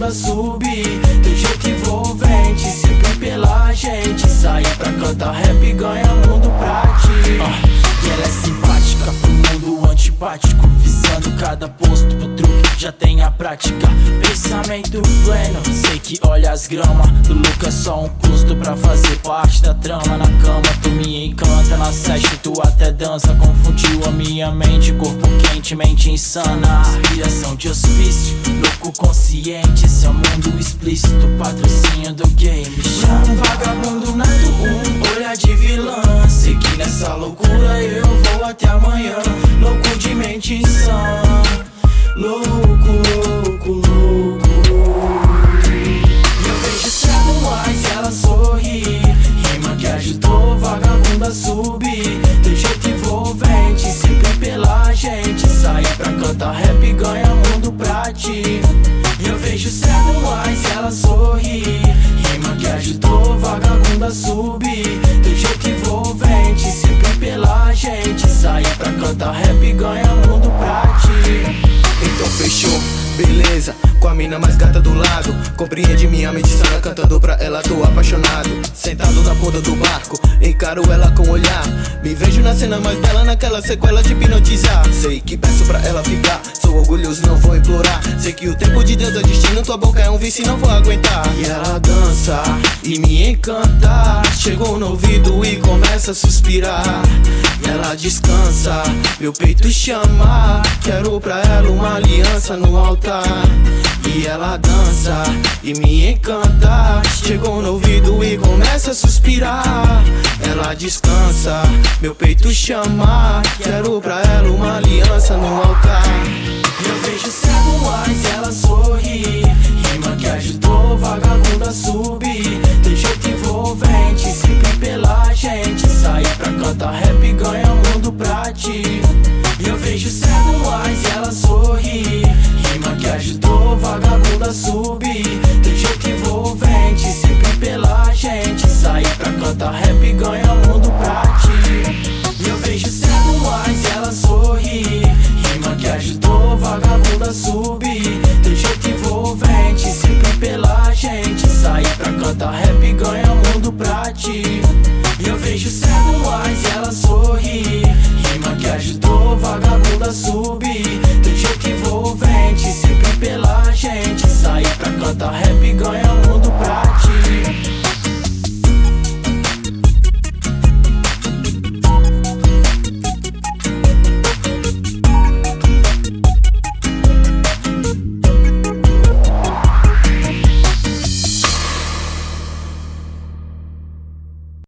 vagabunda subir. Teu jeito envolvente, sempre pela gente. Sair pra cantar rap, ganha mundo pra ti. E ela é simpática pro mundo antipático, visando cada posto pro truque, já tem a prática. Pensamento pleno, sei que olha as gramas do Luca, é só um custo pra fazer parte da trama. Na cama tu me encanta, na session tu até dança. Confundiu a minha mente, corpo quente, mente insana. Inspiração de hospício, louco consciente. Esse é o mundo explícito, patrocínio do game. Chama um vagabundo nato, olhar de vilã. Sei que nessa loucura eu vou até amanhã. Louco de mente insana, louco, louco, louco. Eu vejo cego, mas ela sorri. Rima que ajudou vagabunda a subir. Teu jeito envolvente, sempre pela gente. Sair pra cantar rap, ganha mundo pra ti. Eu vejo cego, mas ela sorri. Rima que ajudou vagabunda a subir. Teu jeito envolvente, sempre pela gente. Sair pra cantar rap, ganha mundo pra ti. Então fechou, beleza, com a mina mais gata do lado. Compreende minha medicina, cantando pra ela, tô apaixonado. Sentado na ponta do barco, encaro ela com olhar. Me vejo na cena mais bela, naquela sequela de hipnotizar. Sei que peço pra ela ficar, sou orgulhoso, não vou implorar. Sei que o tempo de Deus é destino, tua boca é um vício, não vou aguentar. E ela dança e me encanta, chegou no ouvido e começa a suspirar. E ela descansa, meu peito chama. Quero pra ela uma aliança no altar. E ela dança e me encanta, chegou no ouvido e começa a suspirar. Ela descansa, meu peito chama. Quero pra ela uma aliança no altar. Eu vejo cego, mas ela sorri. Rima que ajudou vagabunda a subir. Teu jeito envolvente, sempre pela gente. Sair pra cantar rap, ganha mundo pra ti. Eu vejo cego, mas ela sorri. Rima que ajudou vagabunda a subir. Teu jeito envolvente, sempre pela gente. Sair pra cantar rap, ganha mundo pra ti. Eu vejo cego, mas ela sorri. Rima que ajudou vagabunda a subir. Teu jeito envolvente, sempre pela gente. Sair pra cantar rap, ganha mundo pra ti. Eu vejo cego, mas ela sorri. Rima que ajudou vagabunda a subir.